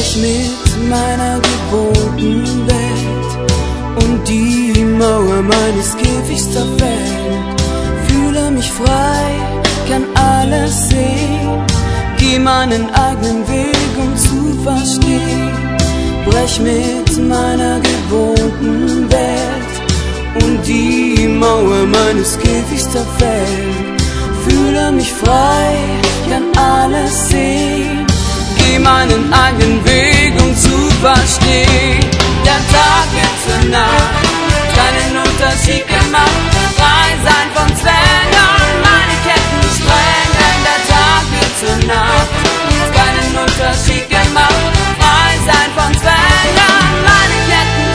Brech mit meiner gewohnten Welt und die Mauer meines Käfigs zerfällt. Fühle mich frei, kann alles sehen, geh meinen eigenen Weg, um zu verstehen. Brech mit meiner gewohnten Welt und die Mauer meines Käfigs zerfällt. Fühle mich frei, kann alles sehen, geh meinen eigenen Weg, um zu verstehen. Der Tag wird zur Nacht, keinen Unterschied gemacht. Frei sein von Zwängen, meine Ketten sprengen. Der Tag wird zur Nacht, keinen Unterschied gemacht. Frei sein von Zwängen, meine Ketten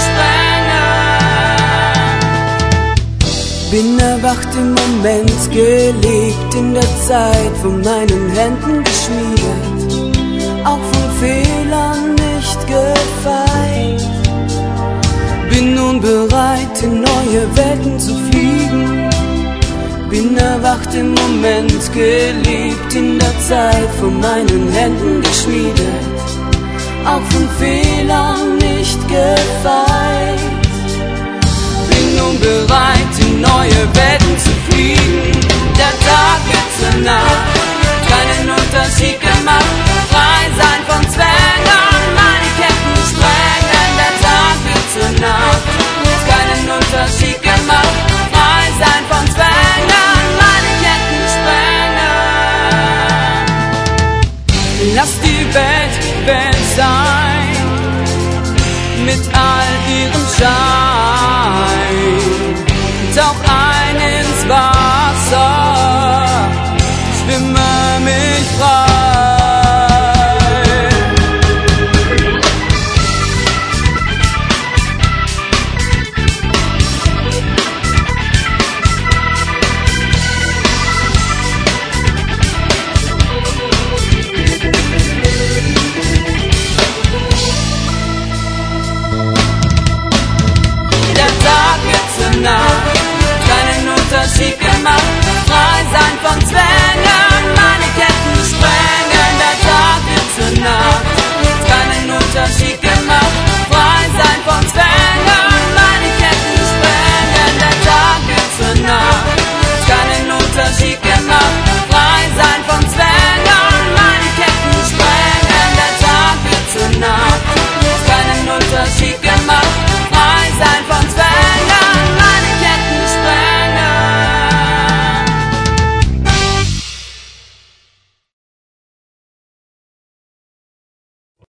sprengen. Bin erwacht im Moment, gelebt in der Zeit, von meinen Händen geschmiedet, auch von Fehlern nicht gefeit. Bin nun bereit, in neue Welten zu fliegen. Bin erwacht im Moment, gelebt in der Zeit, von meinen Händen geschmiedet, auch von Fehlern nicht gefeit. Bin nun bereit, in neue Welten zu fliegen. Der Tag wird zur Nacht, keinen Unterschied gemacht. Frei sein von Zwängen, meine Ketten sprengen. Der Tag wird zur Nacht, keinen Unterschied gemacht. Frei sein von Zwängen, meine Ketten sprengen. Lass die Welt Welt sein, mit all ihrem Schein. Tauch ein ins Wasser, schwimme mich frei. Nacht, keinen Unterschied gemacht. Frei sein von Zwängen.